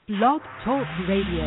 Blog Talk Radio.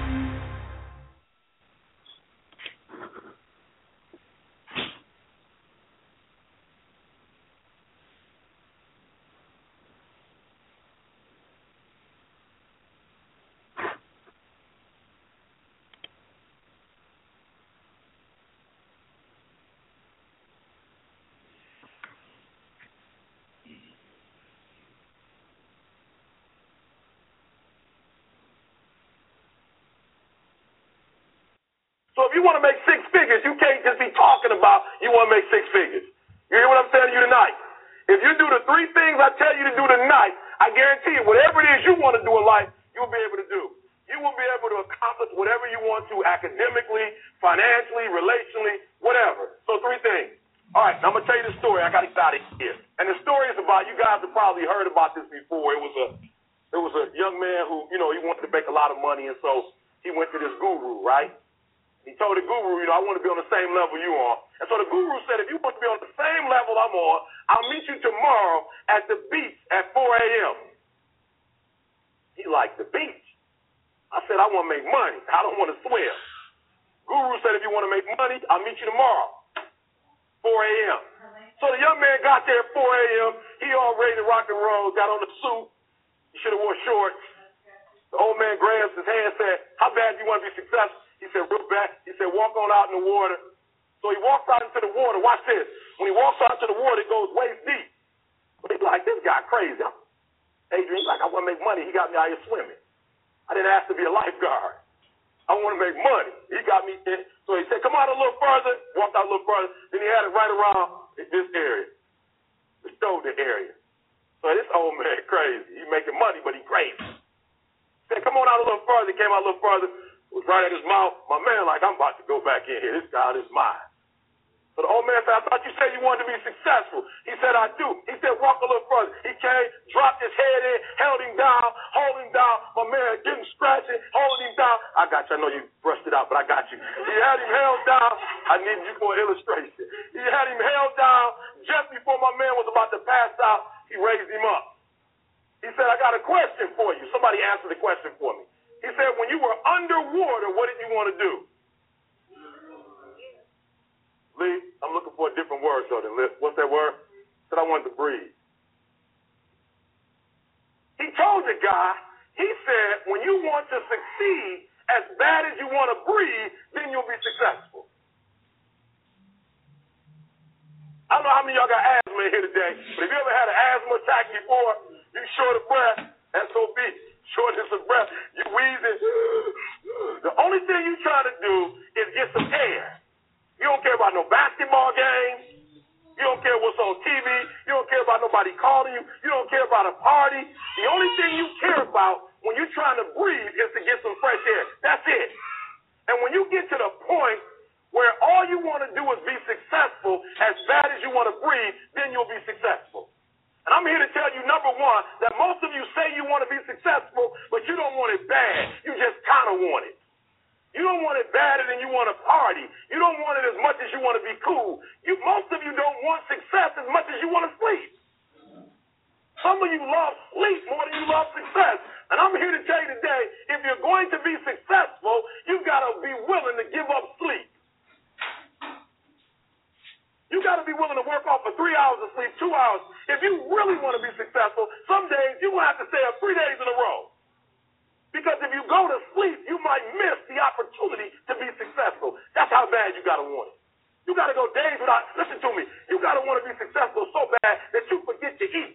So if you want to make six figures, you can't just be talking about you want to make six figures. You hear what I'm telling you tonight? If you do the three things I tell you to do tonight, I guarantee you, whatever it is you want to do in life, you'll be able to do. You will be able to accomplish whatever you want to academically, financially, relationally, whatever. So three things. All right, now I'm going to tell you the story. I got excited here. And the story is about, you guys have probably heard about this before. It was a young man who, he wanted to make a lot of money, and so he went to this guru, right? He told the guru, I want to be on the same level you are. And so the guru said, if you want to be on the same level I'm on, I'll meet you tomorrow at the beach at 4 a.m. He liked the beach. I said, I want to make money. I don't want to swim. Guru said, if you want to make money, I'll meet you tomorrow, 4 a.m. So the young man got there at 4 a.m. He all ready to rock and roll, got on the suit. He should have wore shorts. The old man grabs his hand and said, how bad do you want to be successful? He said, real bad. He said, walk on out in the water. So he walks out into the water. Watch this. When he walks out into the water, it goes waist deep. But he's like, this guy crazy. Adrian, he's like, I want to make money. He got me out here swimming. I didn't ask to be a lifeguard. I want to make money. He got me in. So he said, come out a little further. Walked out a little further. Then he had it right around this area, the shoulder area. So this old man crazy. He making money, but he crazy. He said, come on out a little further. He came out a little further. Was right at his mouth. My man like, I'm about to go back in here. This guy is mine. So the old man said, I thought you said you wanted to be successful. He said, I do. He said, walk a little further. He came, dropped his head in, held him down, hold him down. My man getting scratching, holding him down. I got you. I know you brushed it out, but I got you. He had him held down. I need you for an illustration. He had him held down. Just before my man was about to pass out, he raised him up. He said, I got a question for you. Somebody answer the question for me. He said, when you were underwater, what did you want to do? Lee, I'm looking for a different word, though, than live. What's that word? He said, I wanted to breathe. He told the guy, he said, when you want to succeed as bad as you want to breathe, then you'll be successful. I don't know how many of y'all got asthma in here today, but if you ever had an asthma attack before, you short of breath, SOB. Shortness of breath, you wheezing. The only thing you try to do is get some air. You don't care about no basketball games. You don't care what's on TV. You don't care about nobody calling you. You don't care about a party. The only thing you care about when you're trying to breathe is to get some fresh air. That's it. And when you get to the point where all you want to do is be successful as bad as you want to breathe, then you'll be successful. And I'm here to tell you, number one, that most of you say you want to be successful, but you don't want it bad. You just kind of want it. You don't want it badder than you want to party. You don't want it as much as you want to be cool. Most of you don't want success as much as you want to sleep. Some of you love sleep more than you love success. And I'm here to tell you today, if you're going to be successful, you've got to be willing to give up sleep. You got to be willing to work off for 3 hours of sleep, 2 hours. If you really want to be successful, some days you will have to stay up 3 days in a row. Because if you go to sleep, you might miss the opportunity to be successful. That's how bad you got to want it. You got to go days without, listen to me, you got to want to be successful so bad that you forget to eat.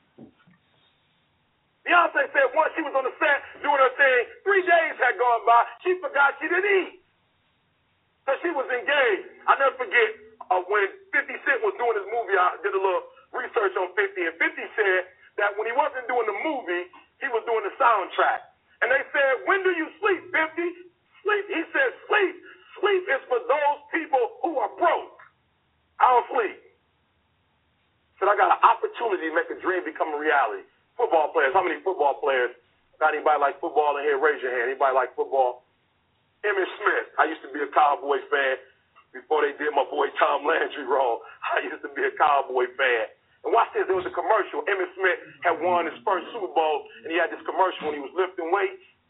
Beyonce said once she was on the set doing her thing, 3 days had gone by, she forgot she didn't eat. So she was engaged. I'll never forget when 50 Cent was doing his movie, I did a little research on 50, and 50 said that when he wasn't doing the movie, he was doing the soundtrack. And they said, when do you sleep, 50? Sleep. He said, sleep. Sleep is for those people who are broke. I don't sleep. Said, I got an opportunity to make a dream become a reality. Football players. How many football players? Got anybody like football in here? Raise your hand. Anybody like football? Emmitt Smith. I used to be a Cowboy fan before they did my boy Tom Landry wrong. I used to be a Cowboy fan. And watch this, there was a commercial. Emmitt Smith had won his first Super Bowl, and he had this commercial when he was lifting weights.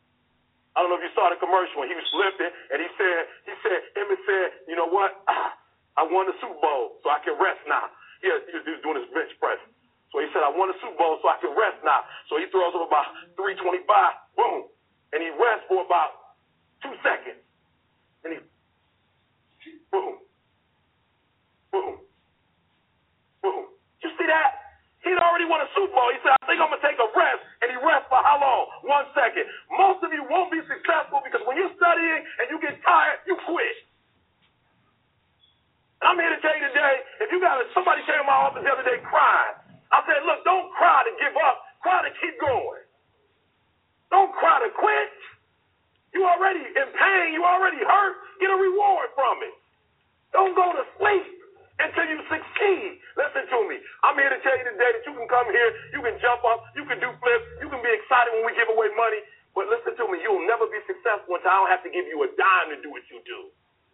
I don't know if you saw the commercial when he was lifting, and he said, Emmett said, you know what? I won the Super Bowl, so I can rest now. He was doing his bench press. So he said, I won the Super Bowl, so I can rest now. So he throws up about 325, boom, and he rests for about 2 seconds. And he, boom, boom, boom. You see that? He'd already won a Super Bowl. He said, I think I'm going to take a rest. And he rests for how long? 1 second. Most of you won't be successful because when you're studying and you get tired, you quit. And I'm here to tell you today, if you got somebody came in my office the other day crying, I said, look, don't cry to give up. Cry to keep going. Don't cry to quit. You already in pain. You already hurt. Get a reward from it. Don't go to sleep until you succeed. Listen to me. I'm here to tell you today that you can come here, you can jump up, you can do flips, you can be excited when we give away money. But listen to me, you'll never be successful until I don't have to give you a dime to do what you do.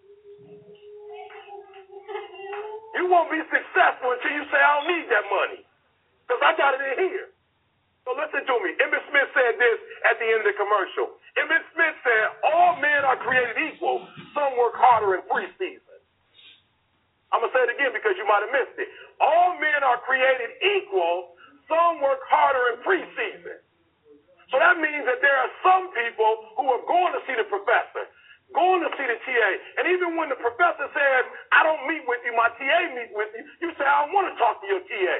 You won't be successful until you say, I don't need that money, because I got it in here. So listen to me. Emmitt Smith said this at the end of the commercial. Emmitt Smith said, all men are created equal. Some work harder in preseason. I'm going to say it again because you might have missed it. All men are created equal. Some work harder in preseason. So that means that there are some people who are going to see the professor, going to see the TA. And even when the professor says, I don't meet with you, my TA meets with you, you say, I don't want to talk to your TA.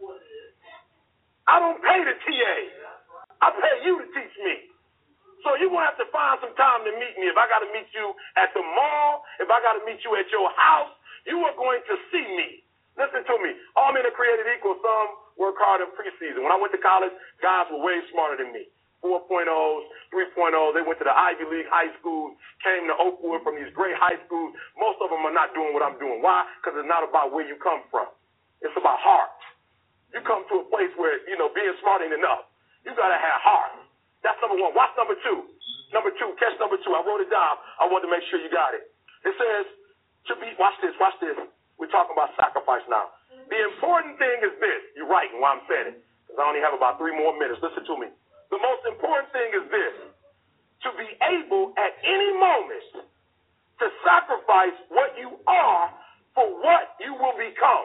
I don't pay the TA. I pay you to teach me. So you're going to have to find some time to meet me. If I got to meet you at the mall, if I got to meet you at your house, you are going to see me. Listen to me. All men are created equal. Some work hard in preseason. When I went to college, guys were way smarter than me. 4.0s, 3.0s. They went to the Ivy League high schools, came to Oakwood from these great high schools. Most of them are not doing what I'm doing. Why? Because it's not about where you come from. It's about heart. You come to a place where, being smart ain't enough. You got to have heart. That's number one. Watch number two. Number two, catch number two. I wrote it down. I wanted to make sure you got it. It says, watch this. We're talking about sacrifice now. The important thing is this. You're writing while I'm saying it, because I only have about 3 more minutes. Listen to me. The most important thing is this. To be able at any moment to sacrifice what you are for what you will become.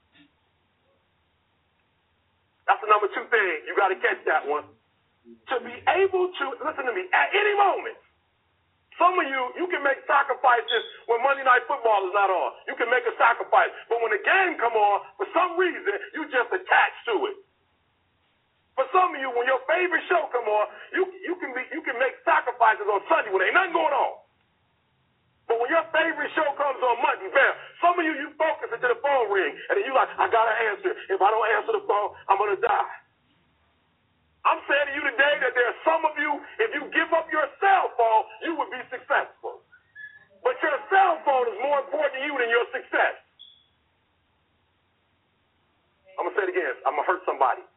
That's the number 2 thing. You got to catch that one. To be able to, listen to me, at any moment. Some of you can make sacrifices when Monday Night Football is not on. You can make a sacrifice. But when the game come on, for some reason, you just attach to it. For some of you, when your favorite show come on, you can make sacrifices on Sunday when ain't nothing going on. But when your favorite show comes on Monday, bam, some of you focus until the phone ring, and then you like, I got to answer. If I don't answer the phone, I'm going to die. I'm saying to you today that there are some of you, if you give up your cell phone, you would be successful. But your cell phone is more important to you than your success. I'm going to say it again. I'm going to hurt somebody.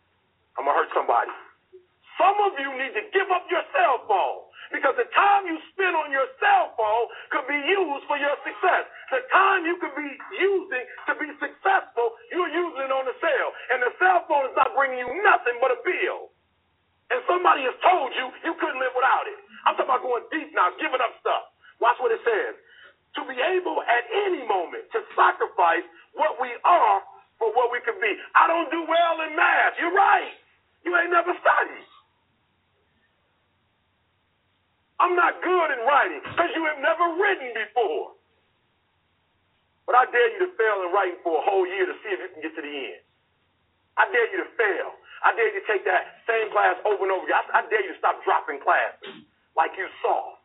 Some of you need to give up your cell phone because the time you spend on your cell phone could be used for your success. The time you could be using to be successful, you're using it on the cell. And the cell phone is not bringing you nothing but a bill. And somebody has told you you couldn't live without it. I'm talking about going deep now, giving up stuff. Watch what it says. To be able at any moment to sacrifice what we are for what we could be. I don't do well in math. You're right. You ain't never studied. I'm not good in writing because you have never written before. But I dare you to fail in writing for a whole year to see if you can get to the end. I dare you to fail. I dare you to take that same class over and over again. I dare you to stop dropping classes like you saw.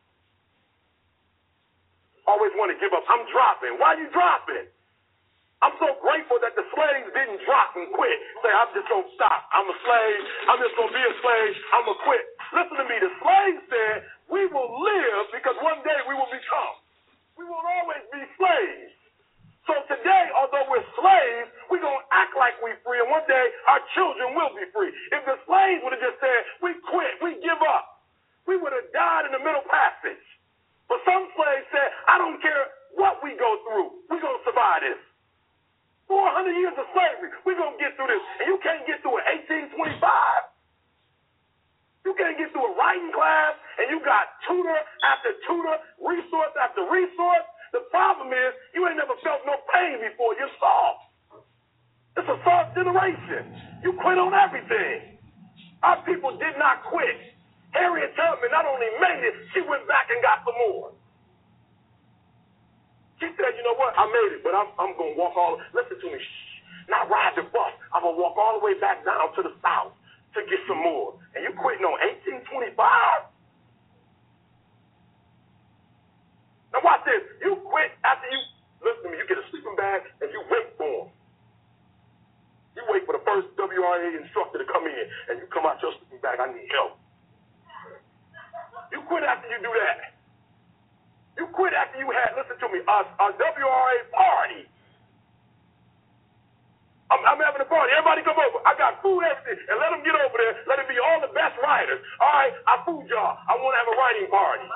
Always want to give up. I'm dropping. Why are you dropping? I'm so grateful that the slaves didn't drop and quit. Say, I'm just going to stop. I'm a slave. I'm just going to be a slave. I'm going to quit. Listen to me. The slaves said, we will live because one day we will become. We won't always be slaves. So today, although we're slaves, we're going to act like we're free, and one day our children will be free. If the slaves would have just said, we quit, we give up, we would have died in the middle passage. But some slaves said, I don't care what we go through, we're going to survive this. 400 years of slavery, we're going to get through this. And you can't get through it 1825. You can't get through a writing class, and and you got tutor after tutor, resource after resource. The problem is you ain't never felt no pain before. You're soft. It's a soft generation. You quit on everything. Our people did not quit. Harriet Tubman not only made it, she went back and got some more. She said, you know what, I made it, but I'm going to walk listen to me, not ride the bus. I'm going to walk all the way back down to the South to get some more. And you quitting on 1825? Now watch this. You quit after you, listen to me, you get a sleeping bag and you wait for them. You wait for the first WRA instructor to come in and you come out your sleeping bag, I need help. You quit after you do that. You quit after you had, listen to me, a WRA party. I'm having a party. Everybody come over. I got food, everything. And let them get over there. Let it be all the best writers. All right, I food y'all. I want to have a writing party.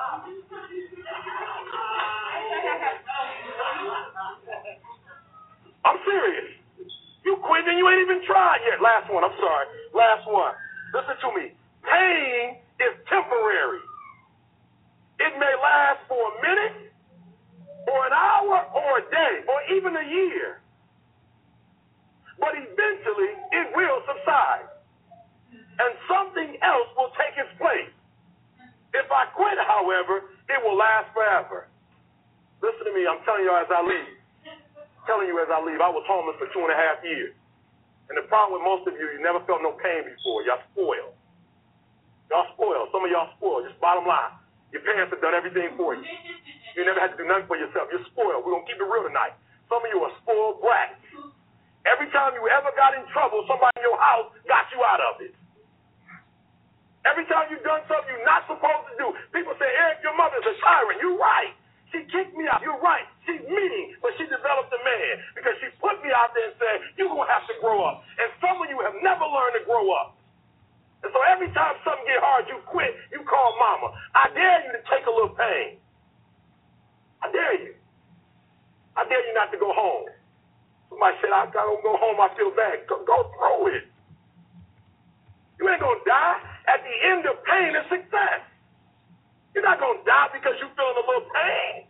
I'm serious. You quit and you ain't even tried yet. Last one. I'm sorry. Last one. Listen to me. Pain is temporary. It may last for a minute, or an hour, or a day, or even a year. But eventually, it will subside. And something else will take its place. If I quit, however, it will last forever. Listen to me, I'm telling you as I leave. I was homeless for 2.5 years. And the problem with most of you never felt no pain before. Y'all spoiled. Some of y'all spoiled. Just bottom line. Your parents have done everything for you. You never had to do nothing for yourself. You're spoiled. We're going to keep it real tonight. Some of you are spoiled brats. Every time you ever got in trouble, somebody in your house got you out of it. Every time you've done something you're not supposed to do, people say, Eric, your mother's a tyrant. You're right. She kicked me out. You're right. She's mean, but she developed a man because she put me out there and said, you're going to have to grow up. And some of you have never learned to grow up. And so every time something get hard, you quit, you call mama. I dare you to take a little pain. I dare you. I dare you not to go home. Somebody said, I don't go home, I feel bad. Go through it. You ain't going to die. At the end of pain is success. You're not going to die because you're feeling a little pain.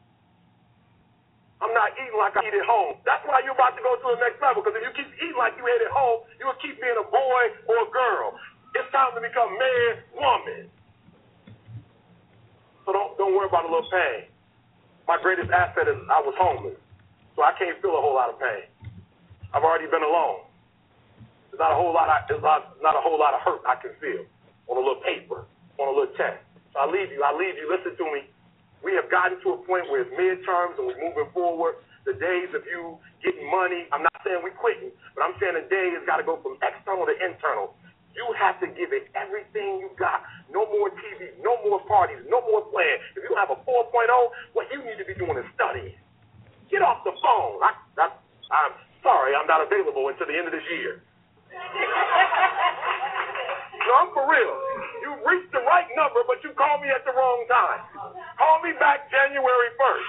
I'm not eating like I eat at home. That's why you're about to go to the next level, because if you keep eating like you ate at home, you will keep being a boy or a girl. It's time to become man, woman. So don't worry about a little pain. My greatest asset is I was homeless, so I can't feel a whole lot of pain. I've already been alone. There's not a whole lot of hurt I can feel on a little paper, on a little test. So I leave you. Listen to me. We have gotten to a point where it's midterms and we're moving forward. The days of you getting money, I'm not saying we're quitting, but I'm saying the day has got to go from external to internal. You have to give it everything you got. No more TV, no more parties, no more playing. If you don't have a 4.0, what you need to be doing is studying. Get off the phone. I'm sorry, I'm not available until the end of this year. No, I'm for real. You reached the right number, but you called me at the wrong time. Call me back January 1st.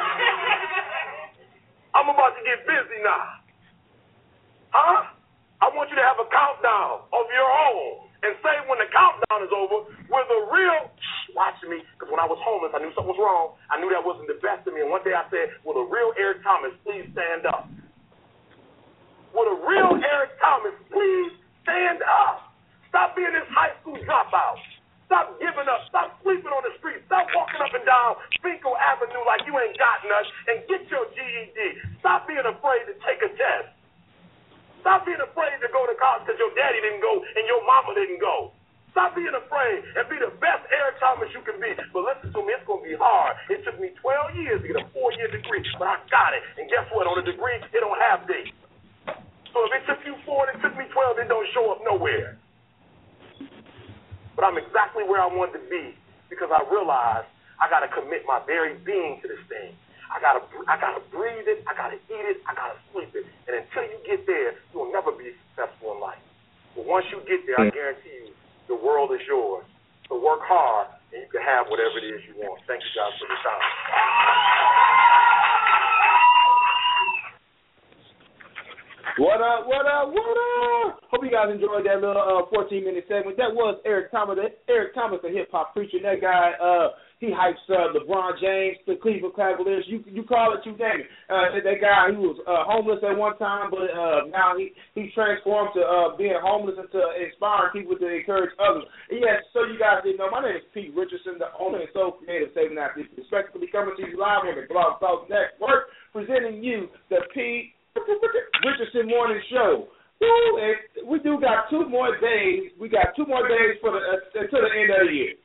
I'm about to get busy now. Huh? I want you to have a countdown of your own and say when the countdown is over, we're the real, watch me, because when I was homeless, I knew something was wrong. I knew that wasn't the best of me. And one day I said, will the real Eric Thomas please stand up? Will the real Eric Thomas please stand up? Stop being this high school dropout. Stop giving up. Stop sleeping on the street. Stop walking up and down Finkel Avenue like you ain't got nothing and get your GED. Stop being afraid to take a test. Stop being afraid to go to college because your daddy didn't go and your mama didn't go. Stop being afraid and be the best Eric Thomas you can be. But listen to me, it's going to be hard. It took me 12 years to get a 4-year degree, but I got it. And guess what? On a degree, it don't have dates. So if it took you 4 and it took me 12, it don't show up nowhere. But I'm exactly where I wanted to be because I realized I got to commit my very being to this thing. I gotta breathe it, I gotta eat it, I gotta sleep it. And until you get there, you'll never be successful in life. But once you get there, I guarantee you, the world is yours. So work hard, and you can have whatever it is you want. Thank you guys for your time. What up, what up, what up? Hope you guys enjoyed that little 14-minute segment. That was Eric Thomas, the hip-hop preacher. That guy, he hypes LeBron James, the Cleveland Cavaliers. You call it, you name it. That guy, he was homeless at one time, but now he transformed to being homeless and to inspiring people to encourage others. And yes, so you guys didn't know, my name is Pete Richardson, the owner and sole creator of Saving Athletes. Respectfully coming to you live on the Blog Talk Network, presenting you the Pete Richardson Morning Show. And we do got 2 more days. We got 2 more days for until the end of the year.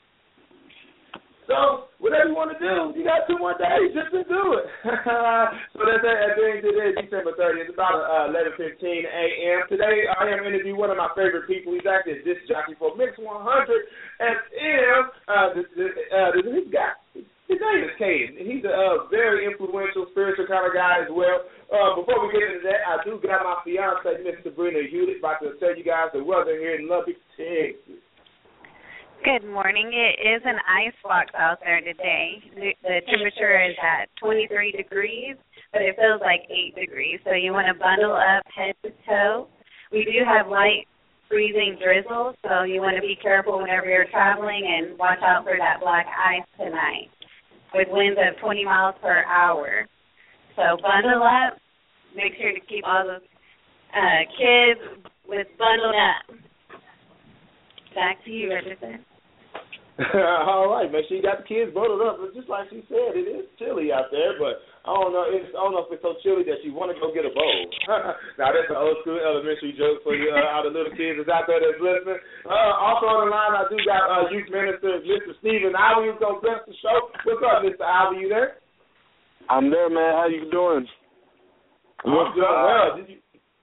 So whatever you want to do, you got 2 more days just to do it. So that's at the end of the day, December 30th. It's about 11:15 a.m. Today I am interviewing one of my favorite people. He's actually a disc jockey for Mix 100 FM. This guy. His name is Caden. He's a very influential, spiritual kind of guy as well. Before we get into that, I do got my fiance, Miss Sabrina Hewlett, about to tell you guys the weather here in Lubbock, Texas. Good morning. It is an icebox out there today. The temperature is at 23 degrees, but it feels like 8 degrees. So you want to bundle up head to toe. We do have light freezing drizzle, so you want to be careful whenever you're traveling and watch out for that black ice tonight, with winds of 20 miles per hour. So bundle up. Make sure to keep all the kids bundled up. Back to you, Richardson. All right, make sure you got the kids bundled up. Just like she said, it is chilly out there, but I don't know if it's so chilly that you want to go get a bowl. Now, that's an old school elementary joke for you, all the little kids that's out there that's listening. Also on the line, I do got youth minister, Mr. Stephen Ivy, who's going to bless the show. What's up, Mr. Ivy? You there? I'm there, man. How you doing? What's up? Well, did you?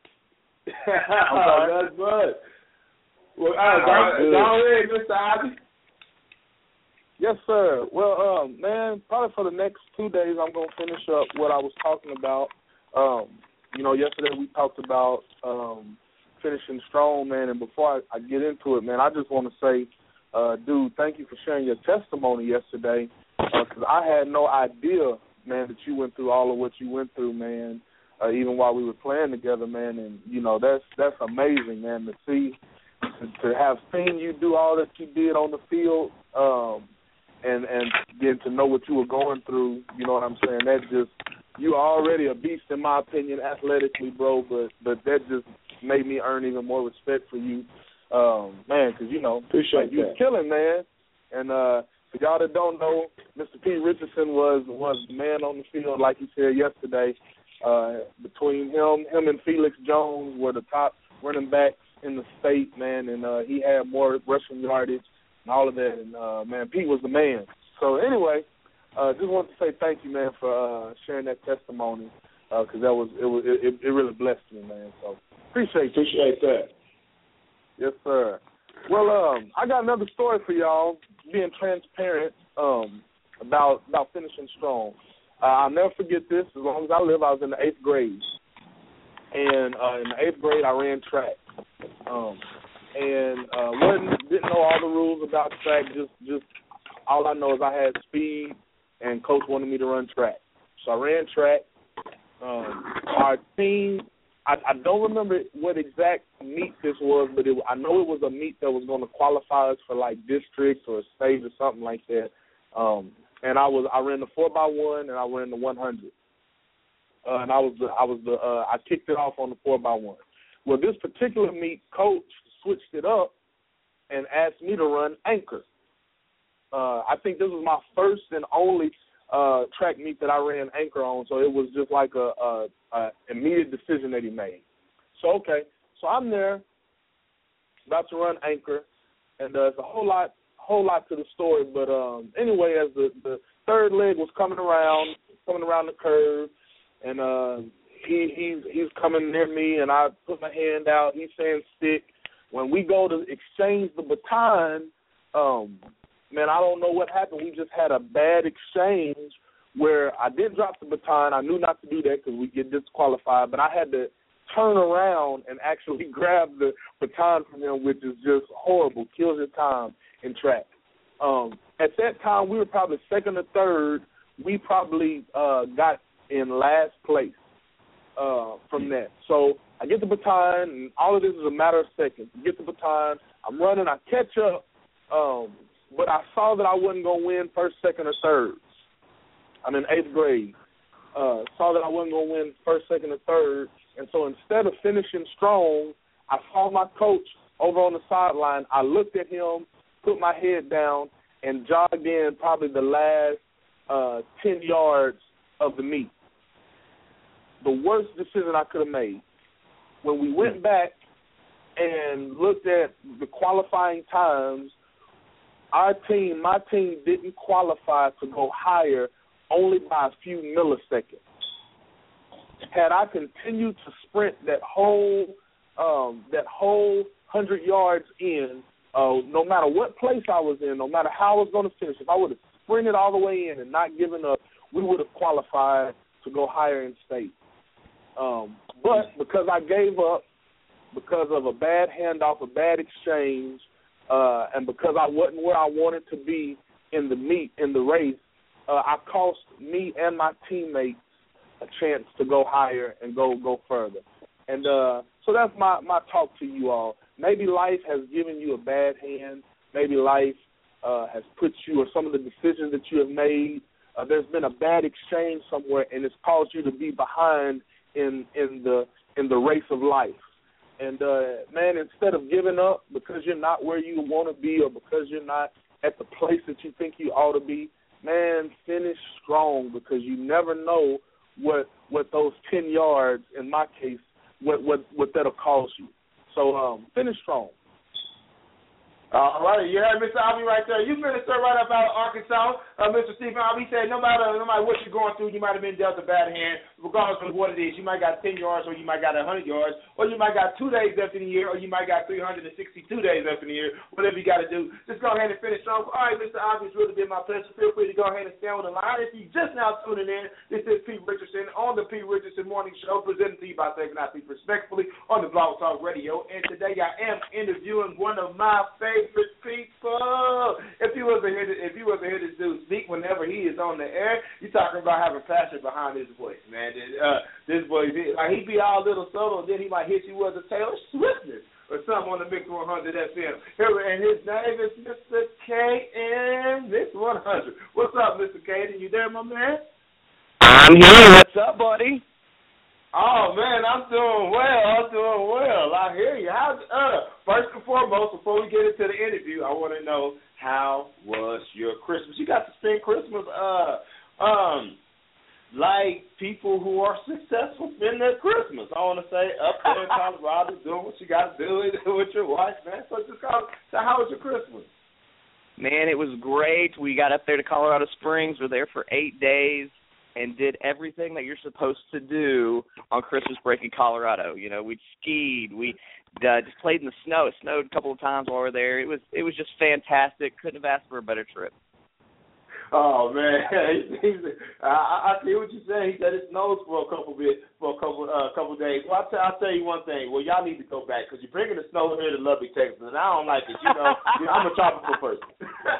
That's good. Well, go ahead, Mr. Ivy. Yes, sir. Well, man, probably for the next 2 days, I'm going to finish up what I was talking about. Yesterday we talked about finishing strong, man, and before I get into it, man, I just want to say, dude, thank you for sharing your testimony yesterday, because I had no idea, man, that you went through all of what you went through, man, even while we were playing together, man, and, that's amazing, man, to have seen you do all that you did on the field, and getting to know what you were going through, you know what I'm saying? That just, you are already a beast in my opinion, athletically, bro. But that just made me earn even more respect for you, man. Because appreciate you was killing, man. And for y'all that don't know, Mr. Pete Richardson was the man on the field, like he said yesterday. Between him and Felix Jones were the top running backs in the state, man. And he had more rushing yardage and all of that, and, man, Pete was the man. So, anyway, just wanted to say thank you, man, for sharing that testimony, because it really blessed me, man. So, appreciate that. Yes, sir. Well, I got another story for y'all, being transparent about finishing strong. I'll never forget this. As long as I live, I was in the 8th grade. And in the 8th grade, I ran track. Didn't know all the rules about track. Just all I know is I had speed, and coach wanted me to run track. So I ran track. Our team, I don't remember what exact meet this was, but I know it was a meet that was going to qualify us for like districts or state or something like that. And I ran the 4x1 and I ran the 100. And I kicked it off on the 4x1. Well, this particular meet, coach switched it up and asked me to run anchor. I think this was my first and only track meet that I ran anchor on, so it was just like a immediate decision that he made. So, okay, so I'm there, about to run anchor, and there's a whole lot to the story, but anyway, as the third leg was coming around the curve, and he's coming near me, and I put my hand out. He's saying stick. When we go to exchange the baton, man, I don't know what happened. We just had a bad exchange where I did drop the baton. I knew not to do that because we get disqualified, but I had to turn around and actually grab the baton from him, which is just horrible, kills your time in track. At that time, we were probably second or third. We probably got in last place. from that. So I get the baton, and all of this is a matter of seconds. I get the baton, I'm running, I catch up, but I saw that I wasn't going to win first, second, or third. I'm in 8th grade. Saw that I wasn't going to win first, second, or third, and so instead of finishing strong, I saw my coach over on the sideline. I looked at him, put my head down, and jogged in probably the last 10 yards of the meet. The worst decision I could have made. When we went back and looked at the qualifying times, my team didn't qualify to go higher only by a few milliseconds. Had I continued to sprint that whole 100 yards in, no matter what place I was in, no matter how I was going to finish, if I would have sprinted all the way in and not given up, we would have qualified to go higher in state. But because I gave up, because of a bad handoff, a bad exchange, and because I wasn't where I wanted to be in the meet, in the race, I cost me and my teammates a chance to go higher and go further. And so that's my talk to you all. Maybe life has given you a bad hand. Maybe life has put you, or some of the decisions that you have made, there's been a bad exchange somewhere, and it's caused you to be behind in the race of life. And, man, instead of giving up because you're not where you want to be or because you're not at the place that you think you ought to be, man, finish strong, because you never know what those 10 yards, in my case, what that'll cost you. So finish strong. All right, you heard Mr. Albee right there. You minister right up out of Arkansas. Mr. Stephen Albee said no matter what you're going through, you might have been dealt a bad hand, regardless of what it is. You might got 10 yards, or you might got 100 yards, or you might got 2 days left in the year, or you might got 362 days left in the year. Whatever you got to do, just go ahead and finish strong. All right, Mr. Albee, it's really been my pleasure. Feel free to go ahead and stay on the line. If you just now tuning in, this is Pete Richardson on the Pete Richardson Morning Show, presented to you by Second I Speak Respectfully on the Blog Talk Radio. And today I am interviewing one of my favorite people. If you wasn't here to do speak whenever he is on the air, you talking about having passion behind his voice, man. This voice, like, he be all little solo, and then he might hit you with a Taylor Swiftness or something on the Mix 100 FM. And his name is Mr. K and Mix 100. What's up, Mr. K? Are you there, my man? I'm here. What's up, buddy? Oh, man, I'm doing well. I hear you. First and foremost, before we get into the interview, I want to know, how was your Christmas? You got to spend Christmas like people who are successful spend their Christmas. I want to say up there in Colorado doing what you got to do with your wife, man. So how was your Christmas? Man, it was great. We got up there to Colorado Springs. We're there for 8 days and did everything that you're supposed to do on Christmas break in Colorado. You know, we skied, we just played in the snow. It snowed a couple of times while we were there. It was just fantastic. Couldn't have asked for a better trip. Oh man, I see what you're saying. He said it snows for a couple days. Well, I'll tell you one thing. Well, y'all need to go back because you're bringing the snow here to Lubbock, Texas, and I don't like it. You know, I'm a tropical person.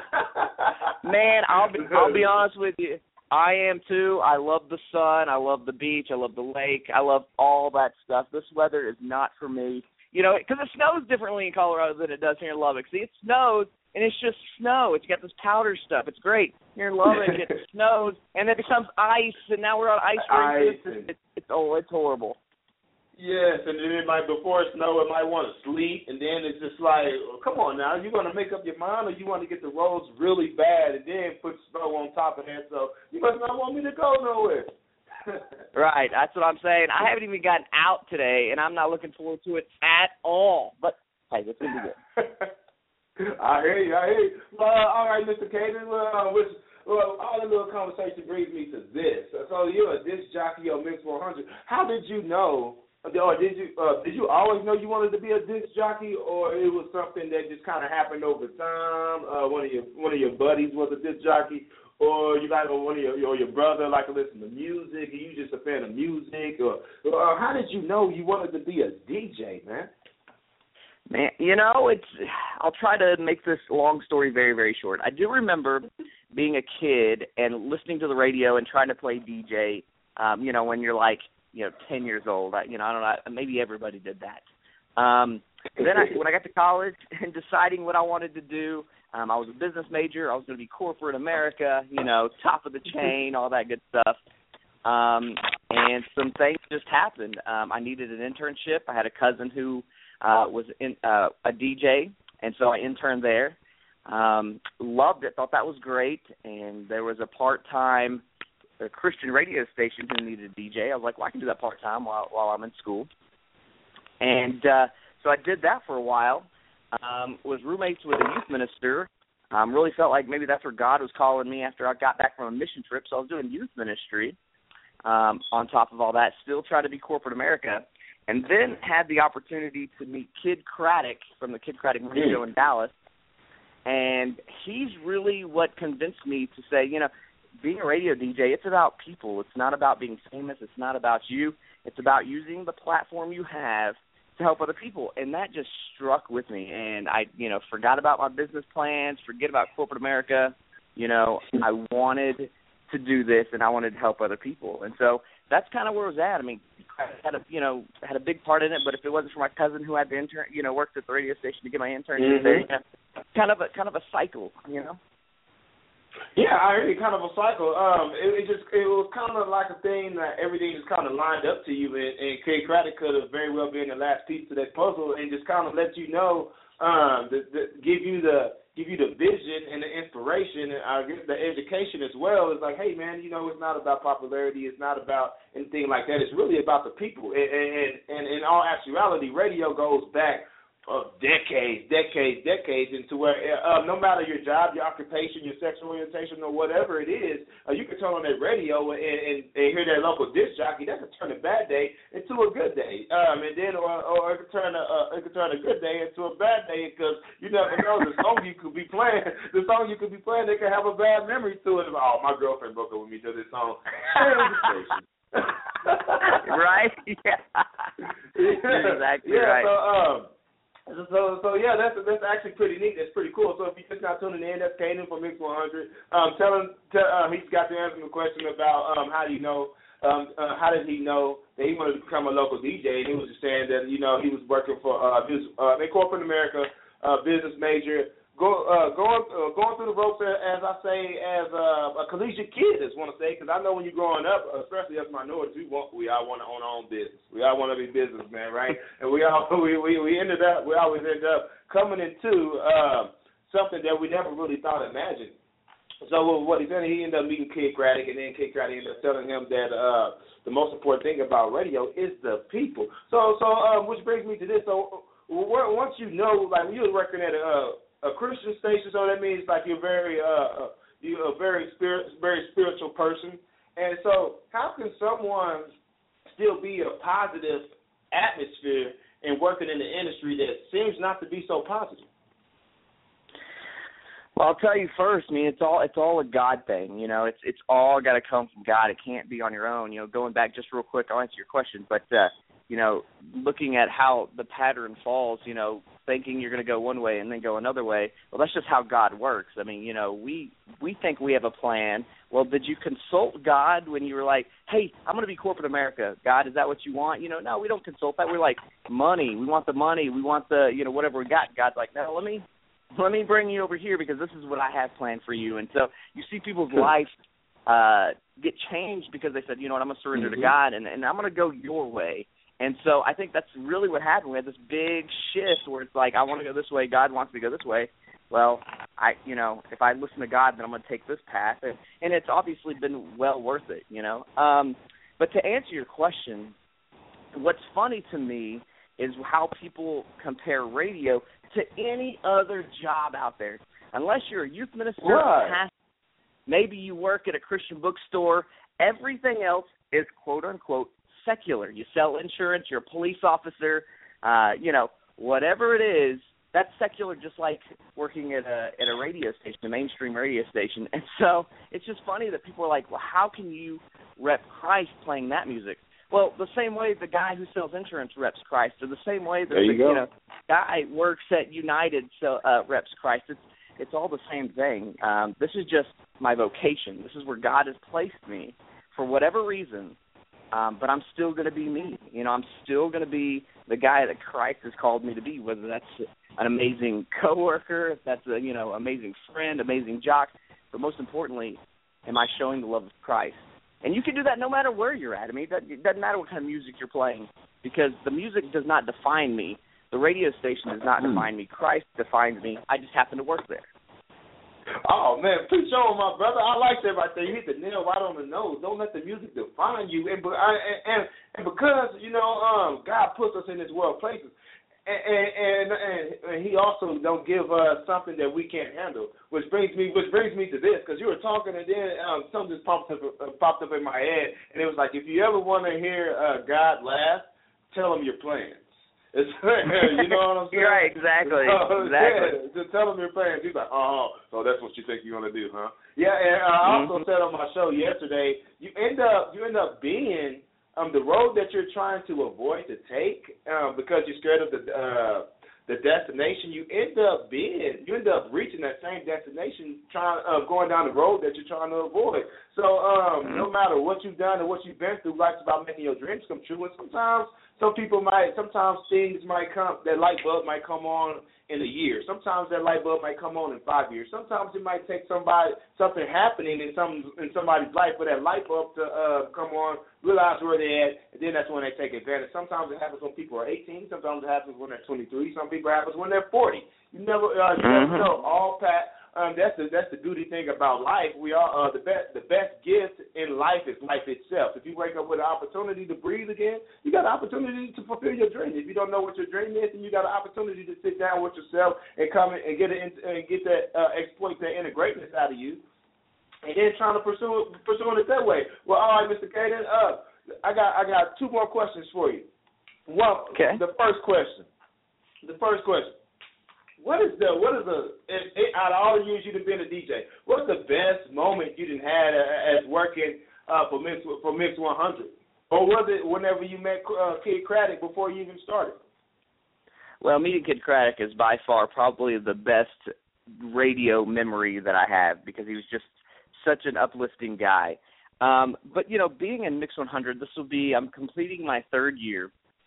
Man, I'll be honest with you. I am too. I love the sun. I love the beach. I love the lake. I love all that stuff. This weather is not for me. You know, because it snows differently in Colorado than it does here in Lubbock. See, it snows, and it's just snow. It's got this powder stuff. It's great. Here in Lubbock, it snows, and it becomes ice, and now we're on ice. It's horrible. Yes, and then before it snows, it might want to sleep, and then it's just like, oh, come on now, you want to make up your mind, or you want to get the roads really bad and then put snow on top of that, so you must not want me to go nowhere. Right, that's what I'm saying. I haven't even gotten out today, and I'm not looking forward to it at all, but hey, it's going to be good. I hear you. All right, Mr. Caden, all the little conversation brings me to this. So you're a disc jockey on Mix 100. How did you know, or did you always know you wanted to be a disc jockey, or it was something that just kind of happened over time? One of your buddies was a disc jockey, or you like one of your brother like to listen to music, and you just a fan of music, or how did you know you wanted to be a DJ, man? Man, you know, I'll try to make this long story very, very short. I do remember being a kid and listening to the radio and trying to play DJ, you know, when you're like 10 years old. I don't know, maybe everybody did that. Then when I got to college and deciding what I wanted to do, I was a business major. I was going to be corporate America, top of the chain, all that good stuff. And some things just happened. I needed an internship. I had a cousin who was a DJ, and so I interned there. Loved it, thought that was great, and there was a part-time Christian radio station who needed a DJ. I was like, well, I can do that part-time while I'm in school. And so I did that for a while, was roommates with a youth minister. Really felt like maybe that's where God was calling me after I got back from a mission trip, so I was doing youth ministry on top of all that, still try to be corporate America, and then had the opportunity to meet Kid Craddock from the Kid Craddock Morning Show in Dallas. And he's really what convinced me to say, being a radio DJ, it's about people. It's not about being famous. It's not about you. It's about using the platform you have to help other people. And that just struck with me. And I, forgot about my business plans, forget about corporate America. I wanted to do this, and I wanted to help other people. And so that's kind of where it was at. I mean, I had a big part in it, but if it wasn't for my cousin who had to worked at the radio station to get my internship there, kind of a cycle, Yeah, I heard kind of a cycle. It was kind of like a thing that everything just kind of lined up to you, and Kid Craddock could have very well been the last piece to that puzzle, and just kind of let you know, give you the vision and the inspiration, and I guess the education as well. It's like, hey man, it's not about popularity, it's not about anything like that. It's really about the people, and in all actuality, radio goes back decades into where no matter your job, your occupation, your sexual orientation, or whatever it is, you can turn on that radio and hear that local disc jockey. That can turn a bad day into a good day, and then or it can turn a good day into a bad day, because you never know the song you could be playing. They can have a bad memory to it. Oh, my girlfriend broke up with me to this song. Right? Yeah. Exactly right. So yeah, that's actually pretty neat. That's pretty cool. So if you're just not tuning in, that's Kanan from Mix 100. He's got to answer the question about how did he know that he wanted to become a local DJ, and he was just saying that he was working for in corporate America, business major, going through the ropes, as I say, as a collegiate kid, I want to say, because I know when you're growing up, especially as minorities, we all want to own our own business. We all want to be businessmen, right? And we always end up coming into something that we never really thought imagined. So what he said, he ended up meeting Kid Craddock, and then Kid Craddock ended up telling him that the most important thing about radio is the people. So which brings me to this. So once like when you were working at a Christian station, so that means like you're a very spiritual person. And so how can someone still be a positive atmosphere in working in the industry that seems not to be so positive? Well, I'll tell you first, it's all a God thing. It's all got to come from God. It can't be on your own. Going back just real quick, I'll answer your question, but looking at how the pattern falls, thinking you're going to go one way and then go another way, well, that's just how God works. I mean, we think we have a plan. Well, did you consult God when you were like, hey, I'm going to be corporate America. God, is that what you want? No, we don't consult that. We're like, money. We want the money. We want the, whatever we got. God's like, no, let me bring you over here because this is what I have planned for you. And so you see people's life get changed because they said, I'm going to surrender to God and I'm going to go your way. And so I think that's really what happened. We had this big shift where it's like, I want to go this way, God wants me to go this way. Well, if I listen to God, then I'm going to take this path. And it's obviously been well worth it, But to answer your question, what's funny to me is how people compare radio to any other job out there. Unless you're a youth minister, pastor, maybe you work at a Christian bookstore, everything else is quote-unquote secular. You sell insurance, you're a police officer, whatever it is, that's secular, just like working at a radio station, a mainstream radio station. And so it's just funny that people are like, well, how can you rep Christ playing that music? Well, the same way the guy who sells insurance reps Christ, or the same way that the guy works at United reps Christ. It's all the same thing. This is just my vocation. This is where God has placed me. For whatever reason, but I'm still going to be me. You know, I'm still going to be the guy that Christ has called me to be, whether that's an amazing coworker, if that's a, you know, amazing friend, amazing jock, but most importantly, am I showing the love of Christ? And you can do that no matter where you're at. I mean, it doesn't matter what kind of music you're playing, because the music does not define me. The radio station does not define me. Christ defines me. I just happen to work there. Oh, man, preach on, my brother. I like that right there. You hit the nail right on the nose. Don't let the music define you. And because, you know, God puts us in this world places, and he also don't give us something that we can't handle, which brings me to this, because you were talking, and then something just popped up in my head, and it was like, if you ever want to hear God laugh, tell him your plans. You know what I'm saying? Right, exactly. Yeah, just tell him your plans. He's like, oh, so that's what you think you're gonna do, huh? Yeah, and I also said on my show yesterday, you end up being the road that you're trying to avoid to take because you're scared of the destination. You end up reaching that same destination, going down the road that you're trying to avoid. So no matter what you've done and what you've been through, life's about making your dreams come true. And sometimes things might come, that light bulb might come on in a year. Sometimes that light bulb might come on in 5 years. Sometimes it might take something happening in somebody's life for that light bulb to come on, realize where they're at, and then that's when they take advantage. Sometimes it happens when people are 18. Sometimes it happens when they're 23. Some people it happens when they're 40. You never know. All Pat. That's the beauty thing about life. We are the best gift in life is life itself. If you wake up with an opportunity to breathe again, you got an opportunity to fulfill your dream. If you don't know what your dream is, then you got an opportunity to sit down with yourself and come and get that exploit that inner greatness out of you, and then trying to pursuing it that way. Well, all right, Mr. Caden, I got two more questions for you. One, okay. The first question. What is the out of all the years you've been a DJ, what's the best moment you done had as working for Mix 100? Or was it whenever you met Kid Craddock before you even started? Well, meeting Kid Craddock is by far probably the best radio memory that I have, because he was just such an uplifting guy. But, you know, being in Mix 100, I'm completing my third year.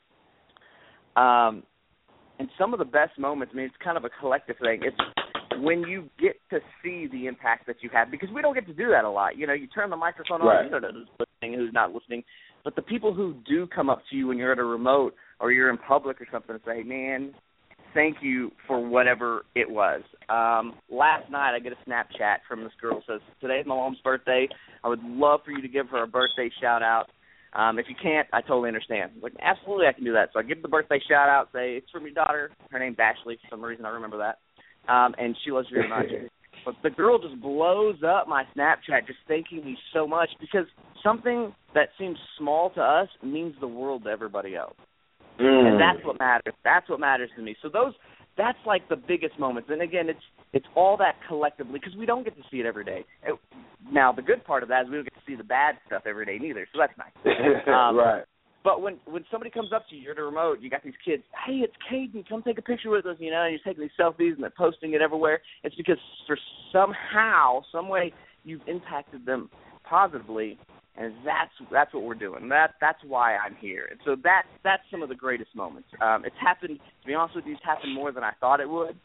And some of the best moments, I mean, it's kind of a collective thing. It's when you get to see the impact that you have, because we don't get to do that a lot. You know, you turn the microphone on, you don't know who's listening, who's not listening. But the people who do come up to you when you're at a remote or you're in public or something and say, man, thank you for whatever it was. Last night I get a Snapchat from this girl who says, today's my mom's birthday. I would love for you to give her a birthday shout-out. If you can't, I totally understand. Like, absolutely, I can do that. So I give the birthday shout-out, say, it's from your daughter. Her name's Ashley. For some reason, I remember that. And she loves you very much. But the girl just blows up my Snapchat just thanking me so much, because something that seems small to us means the world to everybody else. And that's what matters. That's what matters to me. So that's like the biggest moments. And, again, it's all that collectively, because we don't get to see it every day. Now, the good part of that is we don't get to see the bad stuff every day neither, so that's nice. Right. But when somebody comes up to you, you're at a remote, you got these kids, hey, it's Caden, come take a picture with us, you know, and you're taking these selfies and they're posting it everywhere. It's because for somehow, some way, you've impacted them positively, and that's what we're doing. That's why I'm here. And so that's some of the greatest moments. It's happened, to be honest with you, it's happened more than I thought it would.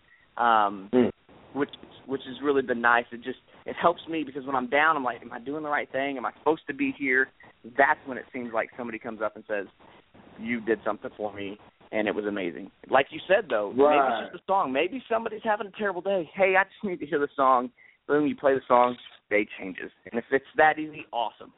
Which has really been nice. It helps me, because when I'm down, I'm like, am I doing the right thing? Am I supposed to be here? That's when it seems like somebody comes up and says, you did something for me, and it was amazing. Like you said, though, maybe it's just a song. Maybe somebody's having a terrible day. Hey, I just need to hear the song. Boom, you play the song, day changes. And if it's that easy, awesome.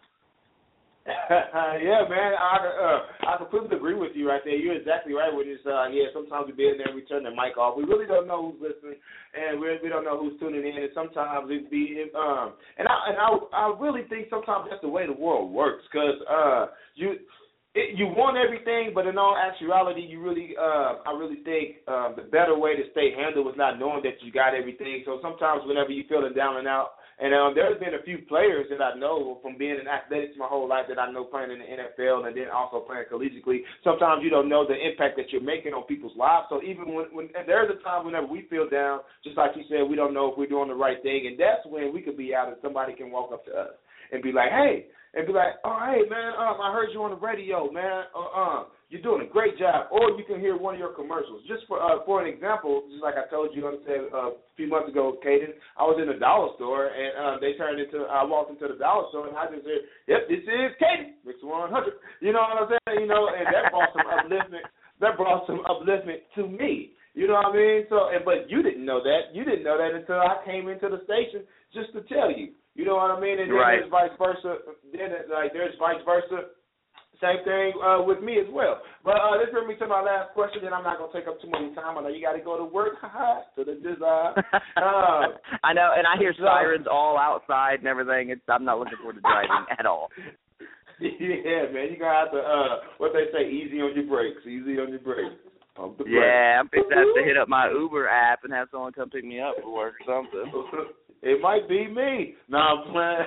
Yeah, man, I completely agree with you right there. You're exactly right with this. Sometimes we be in there and we turn the mic off. We really don't know who's listening, and we don't know who's tuning in. And sometimes it be and I really think sometimes that's the way the world works, because you want everything, but in all actuality, I really think the better way to stay handled is not knowing that you got everything. So sometimes whenever you feeling down and out. And there's been a few players that I know from being in athletics my whole life that I know playing in the NFL and then also playing collegiately. Sometimes you don't know the impact that you're making on people's lives. So even when there's a time whenever we feel down, just like you said, we don't know if we're doing the right thing, and that's when we could be out and somebody can walk up to us. and be like, hey, oh, hey, man, I heard you on the radio, man. You're doing a great job. Or you can hear one of your commercials. Just for an example, just like I told you a few months ago, Caden, I was in a dollar store, and I walked into the dollar store, and I just said, yep, this is Caden, Mix 100. You know what I'm saying? And that brought some upliftment. That brought some upliftment to me. You know what I mean? So, but you didn't know that. You didn't know that until I came into the station just to tell you. You know what I mean? And then there's vice versa. There's vice versa. Same thing with me as well. But this brings me to my last question, and I'm not going to take up too much time. I know you got to go to work. To the design. I know, and I hear sirens all outside and everything. I'm not looking forward to driving at all. Yeah, man, you're going to have to, what they say, easy on your brakes. Easy on your brakes. Pump the brakes. Yeah, I'm going to have to hit up my Uber app and have someone come pick me up for work or something. It might be me. No, I'm playing.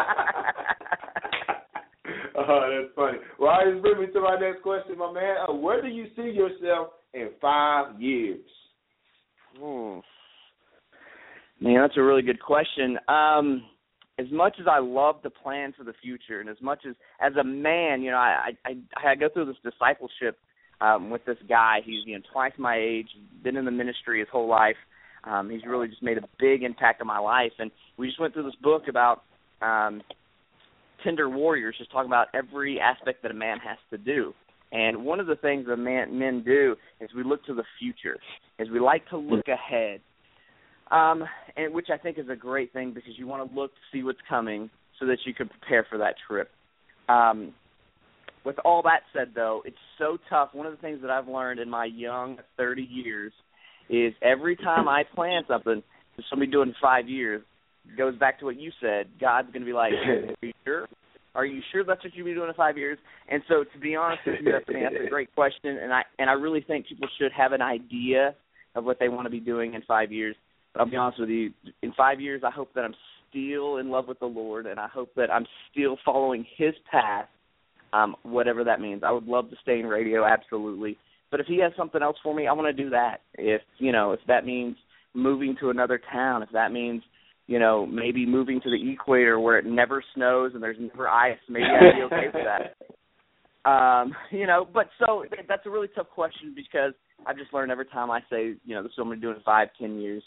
Oh, that's funny. Well, I just bring me to my next question, my man. Where do you see yourself in 5 years? Man, that's a really good question. As much as I love to plan for the future, and as much as a man, I go through this discipleship with this guy. He's twice my age, been in the ministry his whole life. He's really just made a big impact on my life, and we just went through this book about tender warriors, just talking about every aspect that a man has to do. And one of the things that men do is we look to the future, is we like to look ahead, and which I think is a great thing because you want to look to see what's coming so that you can prepare for that trip. With all that said, though, it's so tough. One of the things that I've learned in my young 30 years is every time I plan something, there's somebody doing it in 5 years, it goes back to what you said. God's going to be like, are you sure? Are you sure that's what you'll be doing in 5 years? And so, to be honest with you, that's a great question, and I really think people should have an idea of what they want to be doing in 5 years. But I'll be honest with you, in 5 years, I hope that I'm still in love with the Lord, and I hope that I'm still following His path, whatever that means. I would love to stay in radio, absolutely. But if He has something else for me, I want to do that. If that means moving to another town, if that means, maybe moving to the equator where it never snows and there's never ice, maybe I'd be okay with that. But so that's a really tough question because I've just learned every time I say, this is what I'm going to do in 5-10 years,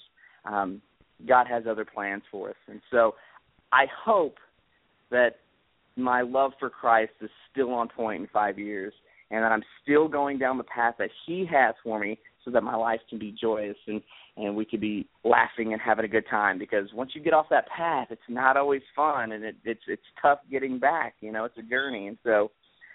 God has other plans for us. And so I hope that my love for Christ is still on point in 5 years and that I'm still going down the path that He has for me so that my life can be joyous and we could be laughing and having a good time. Because once you get off that path, it's not always fun, and it's tough getting back. It's a journey. And so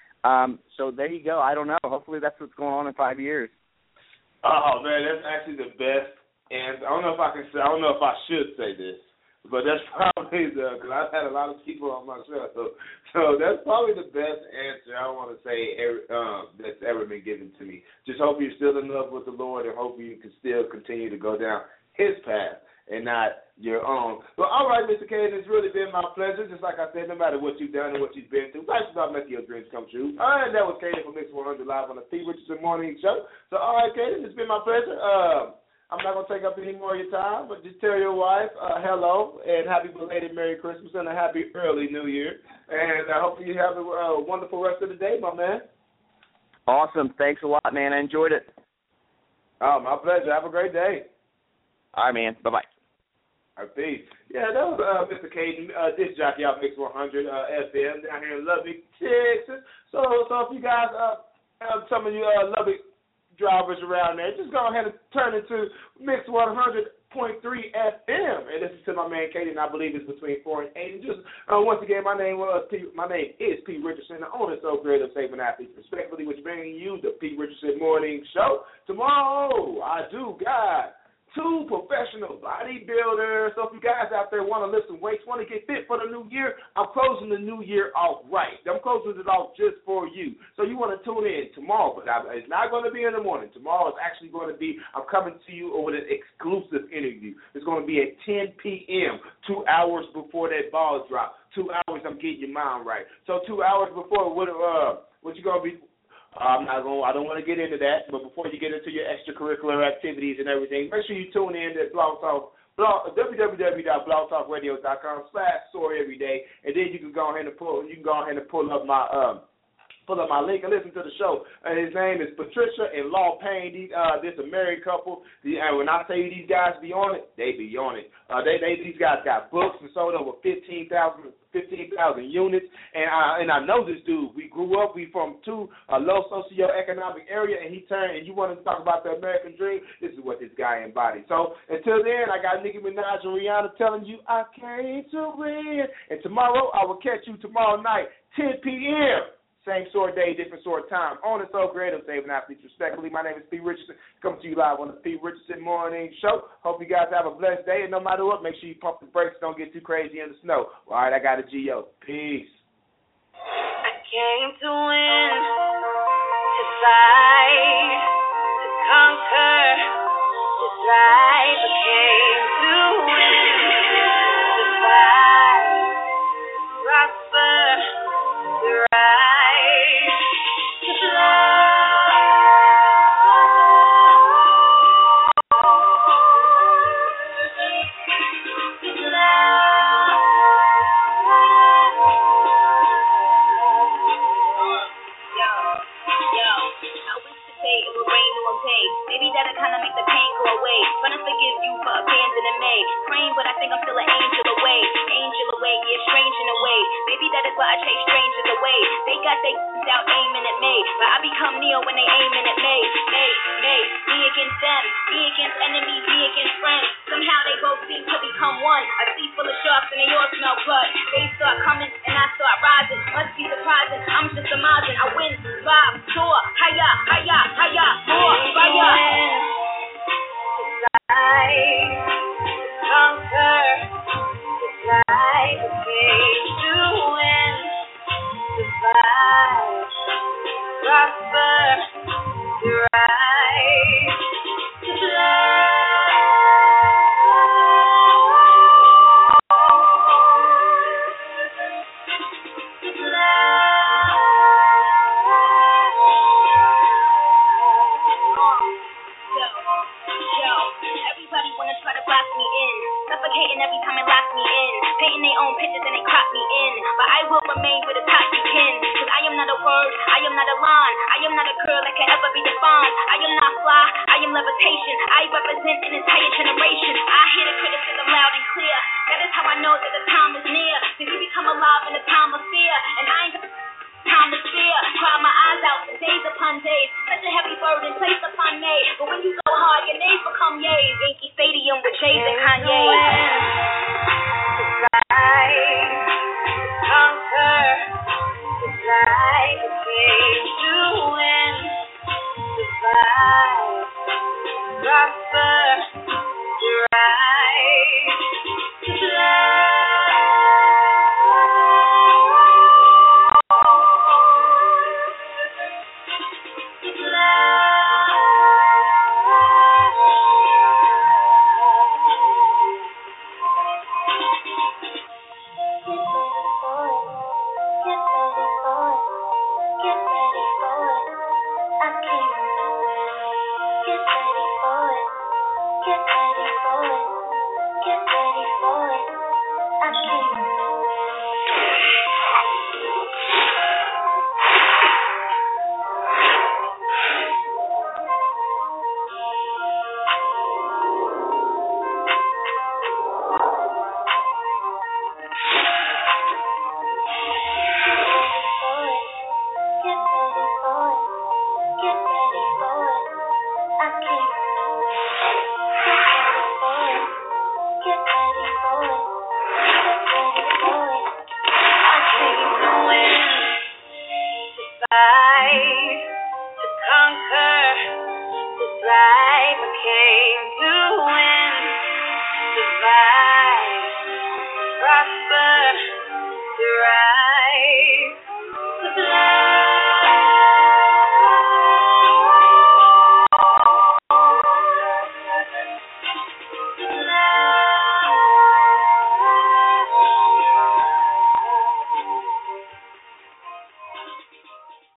there you go. I don't know. Hopefully that's what's going on in 5 years. Oh, man, that's actually the best. And I don't know if I should say this, but that's probably because I've had a lot of people on my show. So that's probably the best answer I want to say that's ever been given to me. Just hope you're still in love with the Lord and hope you can still continue to go down His path and not your own. Well, all right, Mr. Caden, it's really been my pleasure. Just like I said, no matter what you've done and what you've been through, life's about making your dreams come true. And that was Caden from Mix 100 Live on the P. Richardson Morning Show. So, all right, Caden, it's been my pleasure. I'm not going to take up any more of your time, but just tell your wife hello and happy belated Merry Christmas and a happy early New Year. And I hope you have a wonderful rest of the day, my man. Awesome. Thanks a lot, man. I enjoyed it. Oh, my pleasure. Have a great day. All right, man. Bye-bye. All right, peace. Yeah, that was Mr. Caden, disc jockey out Mix 100 FM down here in Lubbock, Texas. So if you guys, some of you Lubbock drivers around there, just go ahead and turn into Mix 100.3 FM and listen to my man Caden. I believe it's between 4 and 8. And just once again, my name is P. Richardson, the owner of Creative Saving Athletes Respectfully, which bringing you the P. Richardson Morning Show. Tomorrow, I do got 2 professional bodybuilders. So if you guys out there want to lift some weights, want to get fit for the new year, I'm closing the new year off right. I'm closing it off just for you. So you want to tune in tomorrow, but it's not going to be in the morning. Tomorrow is actually going to be, I'm coming to you with an exclusive interview. It's going to be at 10 p.m., 2 hours before that ball drop. 2 hours, I'm getting your mind right. So 2 hours before, what you going to be? I don't want to get into that, but before you get into your extracurricular activities and everything, make sure you tune in to Blog Talk www.blogtalkradio.com/story everyday, and then you can go ahead and pull up my link and listen to the show. His name is Patricia and Law Payne. This a married couple. And when I tell you these guys be on it, they be on it. These guys got books and sold over 15,000 units. And I know this dude. We grew up. We from a low socioeconomic area, and he turned. And you want to talk about the American dream? This is what this guy embodied. So until then, I got Nicki Minaj and Rihanna telling you I came to win. And tomorrow I will catch you tomorrow night, 10 p.m. Same sort of day, different sort of time. On and so creative, saving athletes respectfully. My name is Pete Richardson. Coming to you live on the Pete Richardson Morning Show. Hope you guys have a blessed day. And no matter what, make sure you pump the brakes. Don't get too crazy in the snow. All right, I got a G.O. Peace. I came to win, to fight, to conquer, to thrive. I came to win, to fight, to prosper, to rise. Days, such a heavy burden placed upon me. But when you go hard, your days become yays.